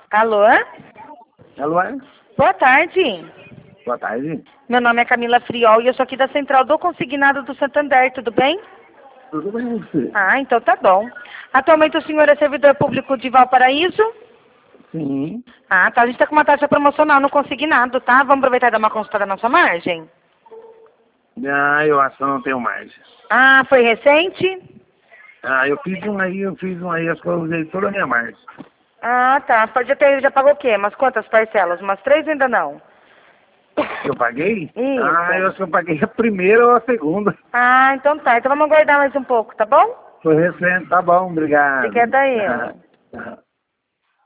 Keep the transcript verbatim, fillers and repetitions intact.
Alô? Alô? Boa tarde. Boa tarde. Meu nome é Camila Friol e eu sou aqui da Central do Consignado do Santander, tudo bem? Tudo bem com você? Ah, então tá bom. Atualmente o senhor é servidor público de Valparaíso? Sim. Ah, tá. A gente tá com uma taxa promocional no consignado, tá? Vamos aproveitar e dar uma consulta da nossa margem? Ah, eu acho que eu não tenho mais. Ah, foi recente? Ah, eu fiz um aí, eu fiz um aí, acho que eu usei toda a minha margem. Ah, tá. Pode ter, já pagou o quê? Umas quantas parcelas? Umas três ainda não? Eu paguei? Isso. Ah, eu acho que eu paguei a primeira ou a segunda. Ah, então tá. Então vamos aguardar mais um pouco, tá bom? Foi recente, tá bom, obrigado. Fique daí. Tá.